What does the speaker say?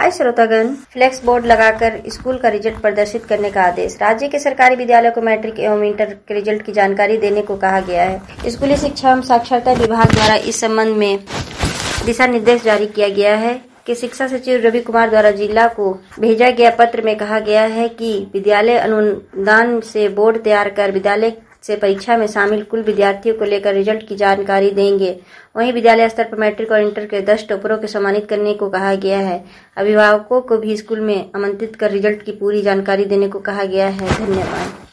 आए श्रोतागण, flex board लगाकर स्कूल का रिजल्ट प्रदर्शित करने का आदेश। राज्य के सरकारी विद्यालयों को मैट्रिक एवं इंटर के रिजल्ट की जानकारी देने को कहा गया है। स्कूली शिक्षा एवं साक्षरता विभाग द्वारा इस संबंध में दिशा निर्देश जारी किया गया है कि शिक्षा सचिव रवि कुमार द्वारा जिला को भेजा गया पत्र में कहा गया है कि विद्यालय अनुदान से बोर्ड तैयार कर विद्यालय से परीक्षा में शामिल कुल विद्यार्थियों को लेकर रिजल्ट की जानकारी देंगे। वहीं विद्यालय स्तर पर मैट्रिक और इंटर के 10 टॉपरों को सम्मानित करने को कहा गया है। अभिभावकों को भी स्कूल में आमंत्रित कर रिजल्ट की पूरी जानकारी देने को कहा गया है। धन्यवाद।